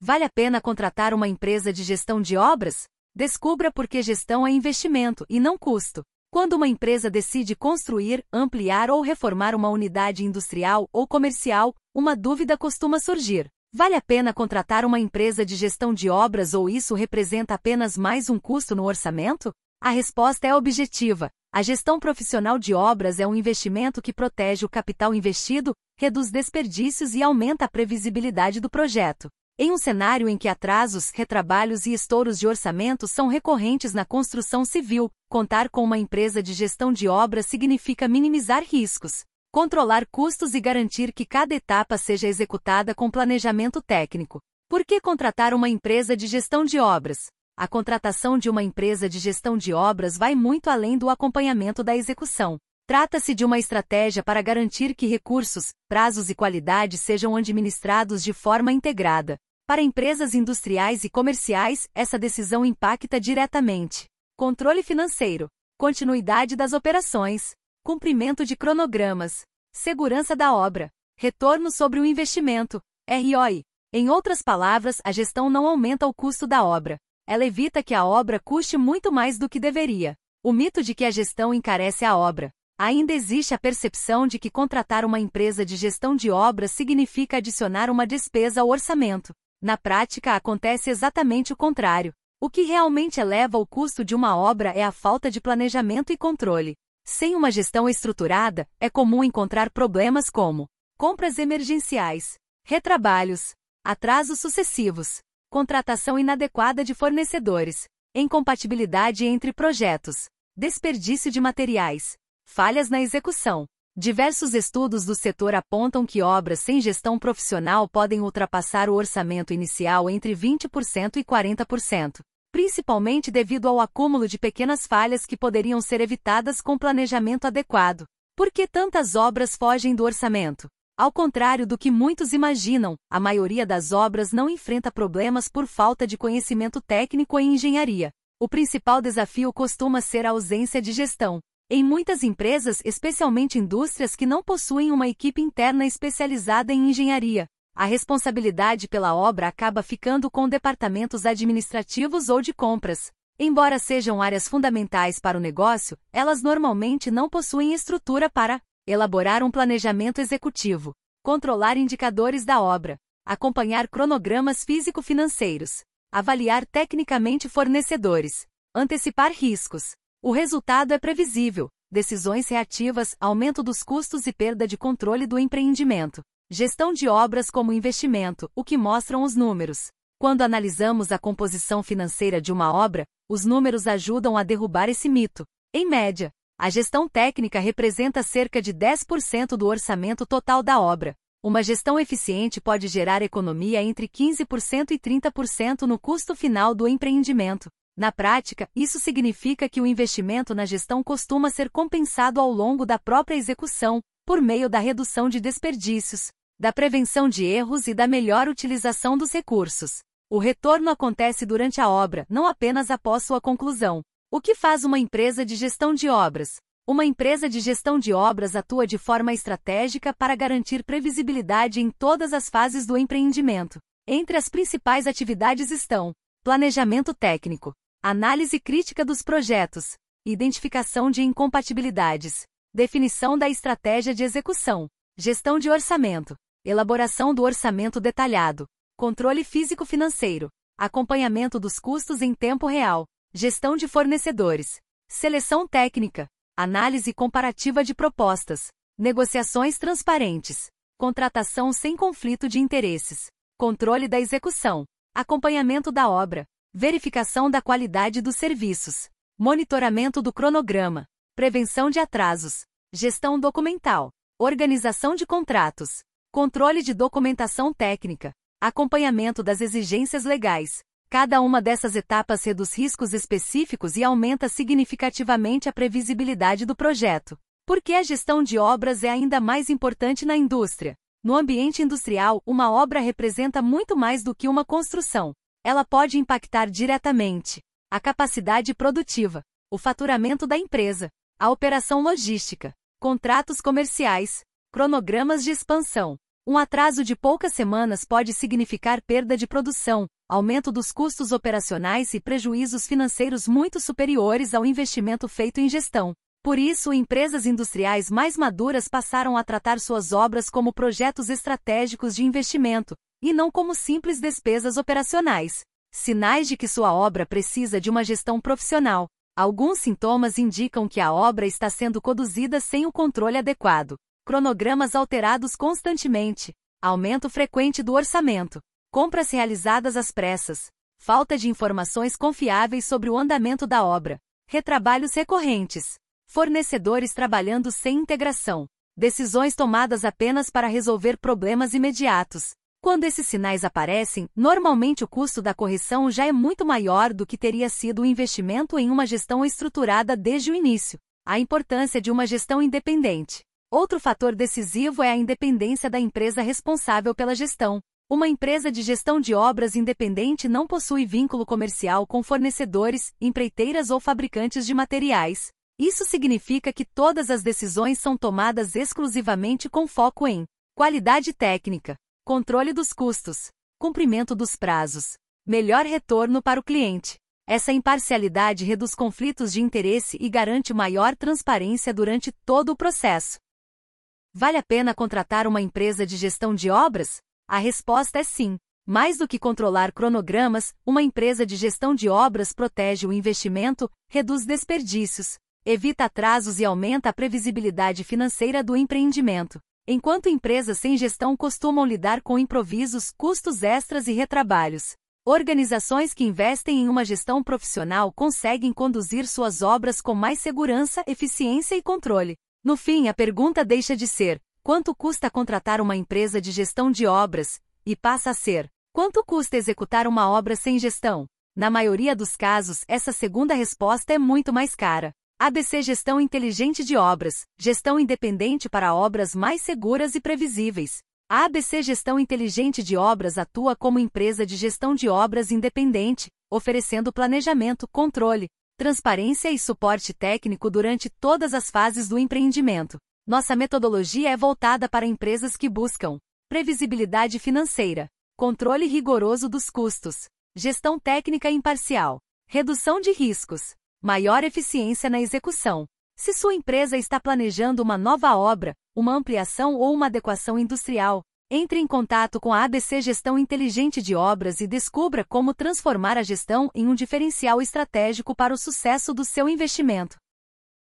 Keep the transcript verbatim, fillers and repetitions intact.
Vale a pena contratar uma empresa de gestão de obras? Descubra por que gestão é investimento e não custo. Quando uma empresa decide construir, ampliar ou reformar uma unidade industrial ou comercial, uma dúvida costuma surgir. Vale a pena contratar uma empresa de gestão de obras ou isso representa apenas mais um custo no orçamento? A resposta é objetiva. A gestão profissional de obras é um investimento que protege o capital investido, reduz desperdícios e aumenta a previsibilidade do projeto. Em um cenário em que atrasos, retrabalhos e estouros de orçamento são recorrentes na construção civil, contar com uma empresa de gestão de obras significa minimizar riscos, controlar custos e garantir que cada etapa seja executada com planejamento técnico. Por que contratar uma empresa de gestão de obras? A contratação de uma empresa de gestão de obras vai muito além do acompanhamento da execução. Trata-se de uma estratégia para garantir que recursos, prazos e qualidade sejam administrados de forma integrada. Para empresas industriais e comerciais, essa decisão impacta diretamente controle financeiro, continuidade das operações, cumprimento de cronogramas, segurança da obra, retorno sobre o investimento, R O I. Em outras palavras, a gestão não aumenta o custo da obra. Ela evita que a obra custe muito mais do que deveria. O mito de que a gestão encarece a obra. Ainda existe a percepção de que contratar uma empresa de gestão de obras significa adicionar uma despesa ao orçamento. Na prática, acontece exatamente o contrário. O que realmente eleva o custo de uma obra é a falta de planejamento e controle. Sem uma gestão estruturada, é comum encontrar problemas como compras emergenciais, retrabalhos, atrasos sucessivos, contratação inadequada de fornecedores, incompatibilidade entre projetos, desperdício de materiais, falhas na execução. Diversos estudos do setor apontam que obras sem gestão profissional podem ultrapassar o orçamento inicial entre vinte por cento e quarenta por cento, principalmente devido ao acúmulo de pequenas falhas que poderiam ser evitadas com planejamento adequado. Por que tantas obras fogem do orçamento? Ao contrário do que muitos imaginam, a maioria das obras não enfrenta problemas por falta de conhecimento técnico em engenharia. O principal desafio costuma ser a ausência de gestão. Em muitas empresas, especialmente indústrias que não possuem uma equipe interna especializada em engenharia, a responsabilidade pela obra acaba ficando com departamentos administrativos ou de compras. Embora sejam áreas fundamentais para o negócio, elas normalmente não possuem estrutura para elaborar um planejamento executivo, controlar indicadores da obra, acompanhar cronogramas físico-financeiros, avaliar tecnicamente fornecedores, antecipar riscos. O resultado é previsível: decisões reativas, aumento dos custos e perda de controle do empreendimento. Gestão de obras como investimento, o que mostram os números. Quando analisamos a composição financeira de uma obra, os números ajudam a derrubar esse mito. Em média, a gestão técnica representa cerca de dez por cento do orçamento total da obra. Uma gestão eficiente pode gerar economia entre quinze por cento e trinta por cento no custo final do empreendimento. Na prática, isso significa que o investimento na gestão costuma ser compensado ao longo da própria execução, por meio da redução de desperdícios, da prevenção de erros e da melhor utilização dos recursos. O retorno acontece durante a obra, não apenas após sua conclusão. O que faz uma empresa de gestão de obras? Uma empresa de gestão de obras atua de forma estratégica para garantir previsibilidade em todas as fases do empreendimento. Entre as principais atividades estão planejamento técnico, análise crítica dos projetos, identificação de incompatibilidades, definição da estratégia de execução, gestão de orçamento, elaboração do orçamento detalhado, controle físico-financeiro, acompanhamento dos custos em tempo real, gestão de fornecedores, seleção técnica, análise comparativa de propostas, negociações transparentes, contratação sem conflito de interesses, controle da execução, acompanhamento da obra, verificação da qualidade dos serviços, monitoramento do cronograma, prevenção de atrasos, gestão documental, organização de contratos, controle de documentação técnica, acompanhamento das exigências legais. Cada uma dessas etapas reduz riscos específicos e aumenta significativamente a previsibilidade do projeto. Por que a gestão de obras é ainda mais importante na indústria? No ambiente industrial, uma obra representa muito mais do que uma construção. Ela pode impactar diretamente a capacidade produtiva, o faturamento da empresa, a operação logística, contratos comerciais, cronogramas de expansão, Um atraso de poucas semanas pode significar perda de produção, aumento dos custos operacionais e prejuízos financeiros muito superiores ao investimento feito em gestão. Por isso, empresas industriais mais maduras passaram a tratar suas obras como projetos estratégicos de investimento, e não como simples despesas operacionais. Sinais de que sua obra precisa de uma gestão profissional. Alguns sintomas indicam que a obra está sendo conduzida sem o controle adequado. Cronogramas alterados constantemente. Aumento frequente do orçamento. Compras realizadas às pressas. Falta de informações confiáveis sobre o andamento da obra. Retrabalhos recorrentes. Fornecedores trabalhando sem integração. Decisões tomadas apenas para resolver problemas imediatos. Quando esses sinais aparecem, normalmente o custo da correção já é muito maior do que teria sido o investimento em uma gestão estruturada desde o início. A importância de uma gestão independente. Outro fator decisivo é a independência da empresa responsável pela gestão. Uma empresa de gestão de obras independente não possui vínculo comercial com fornecedores, empreiteiras ou fabricantes de materiais. Isso significa que todas as decisões são tomadas exclusivamente com foco em qualidade técnica, controle dos custos, cumprimento dos prazos, melhor retorno para o cliente. Essa imparcialidade reduz conflitos de interesse e garante maior transparência durante todo o processo. Vale a pena contratar uma empresa de gestão de obras? A resposta é sim. Mais do que controlar cronogramas, uma empresa de gestão de obras protege o investimento, reduz desperdícios, evita atrasos e aumenta a previsibilidade financeira do empreendimento. Enquanto empresas sem gestão costumam lidar com improvisos, custos extras e retrabalhos. Organizações que investem em uma gestão profissional conseguem conduzir suas obras com mais segurança, eficiência e controle. No fim, a pergunta deixa de ser: quanto custa contratar uma empresa de gestão de obras? E passa a ser: quanto custa executar uma obra sem gestão? Na maioria dos casos, essa segunda resposta é muito mais cara. A B C Gestão Inteligente de Obras, gestão independente para obras mais seguras e previsíveis. A ABC Gestão Inteligente de Obras atua como empresa de gestão de obras independente, oferecendo planejamento, controle, transparência e suporte técnico durante todas as fases do empreendimento. Nossa metodologia é voltada para empresas que buscam previsibilidade financeira, controle rigoroso dos custos, gestão técnica imparcial, redução de riscos, maior eficiência na execução. Se sua empresa está planejando uma nova obra, uma ampliação ou uma adequação industrial, entre em contato com a A B C Gestão Inteligente de Obras e descubra como transformar a gestão em um diferencial estratégico para o sucesso do seu investimento.